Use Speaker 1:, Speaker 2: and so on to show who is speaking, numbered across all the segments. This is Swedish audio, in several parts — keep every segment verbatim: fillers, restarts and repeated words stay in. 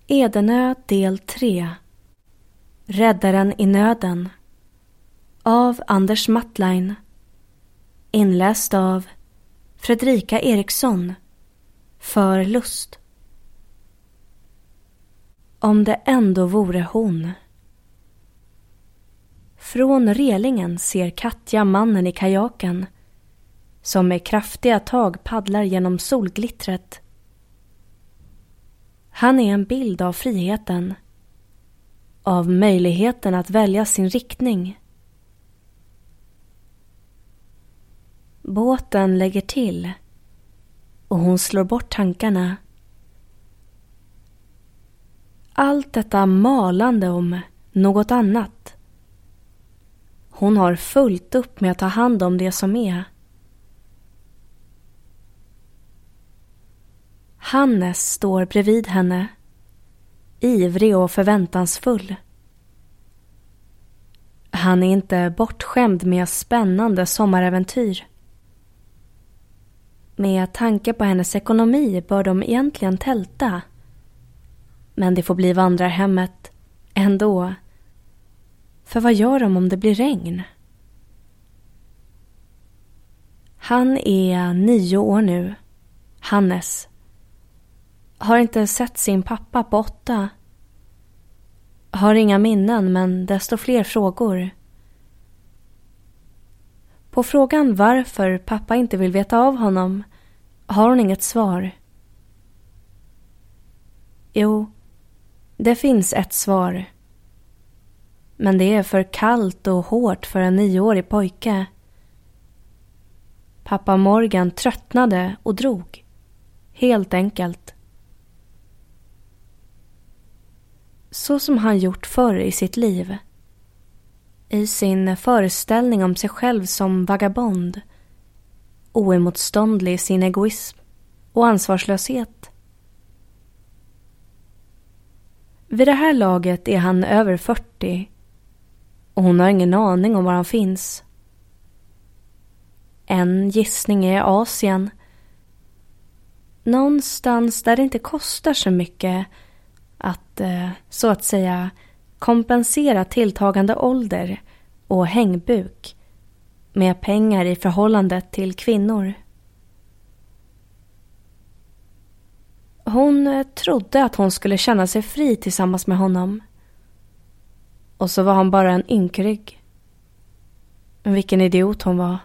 Speaker 1: Edenö del tre. Räddaren i nöden. Av Anders Mattlein. Inläst av Fredrika Eriksson. För lust. Om det ändå vore hon. Från relingen ser Katja mannen i kajaken, som med kraftiga tag paddlar genom solglittret. Han är en bild av friheten, av möjligheten att välja sin riktning. Båten lägger till och hon slår bort tankarna. Allt detta malande om något annat. Hon har fullt upp med att ta hand om det som är. Hannes står bredvid henne, ivrig och förväntansfull. Han är inte bortskämd med spännande sommaräventyr. Med tanke på hennes ekonomi bör de egentligen tälta. Men det får bli vandrarhemmet ändå. För vad gör de om det blir regn? Han är nio år nu, Hannes. Har inte sett sin pappa på åtta. Har inga minnen, men desto fler frågor. På frågan varför pappa inte vill veta av honom har hon inget svar. Jo, det finns ett svar. Men det är för kallt och hårt för en nioårig pojke. Pappa Morgan tröttnade och drog. Helt enkelt. Så som han gjort förr i sitt liv. I sin föreställning om sig själv som vagabond. Oemotståndlig i sin egoism och ansvarslöshet. Vid det här laget är han över fyrtio och hon har ingen aning om var han finns. En gissning är Asien. Någonstans där det inte kostar så mycket att, så att säga, kompensera tilltagande ålder och hängbuk med pengar i förhållandet till kvinnor. Hon trodde att hon skulle känna sig fri tillsammans med honom. Och så var han bara en ynkrygg. Vilken idiot hon var.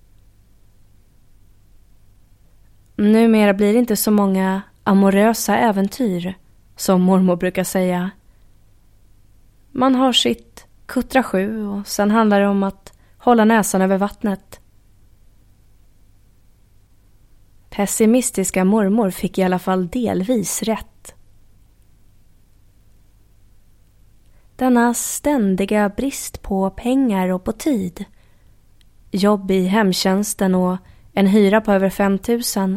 Speaker 1: Numera blir det inte så många amorösa äventyr, som mormor brukar säga. Man har sitt kuttra sju och sen handlar det om att hålla näsan över vattnet. Pessimistiska mormor fick i alla fall delvis rätt. Denna ständiga brist på pengar och på tid. Jobb i hemtjänsten och en hyra på över fem tusen.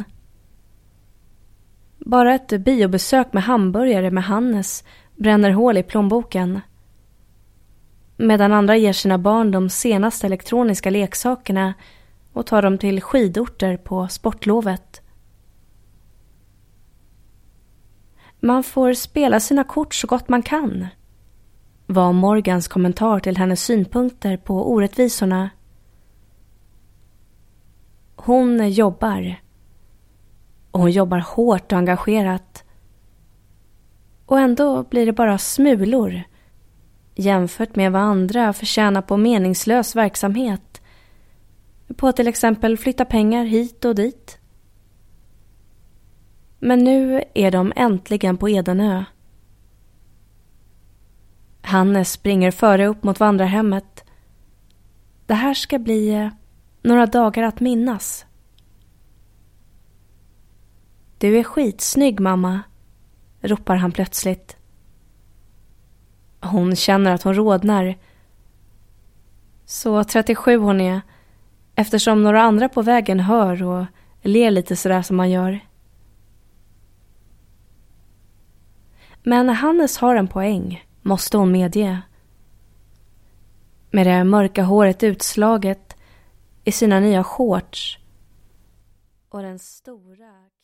Speaker 1: Bara ett biobesök med hamburgare med Hannes bränner hål i plånboken. Medan andra ger sina barn de senaste elektroniska leksakerna och tar dem till skidorter på sportlovet. Man får spela sina kort så gott man kan, var Morgans kommentar till hennes synpunkter på orättvisorna. Hon jobbar. Och hon jobbar hårt och engagerat. Och ändå blir det bara smulor jämfört med vad andra förtjänar på meningslös verksamhet. På att till exempel flytta pengar hit och dit. Men nu är de äntligen på Edenö. Hannes springer före upp mot vandrarhemmet. Det här ska bli några dagar att minnas. Du är skitsnygg, mamma, ropar han plötsligt. Hon känner att hon rodnar. Så trettiosju hon är, eftersom några andra på vägen hör och ler lite sådär som man gör. Men Hannes har en poäng, måste hon medge. Med det mörka håret utslaget i sina nya shorts och den stora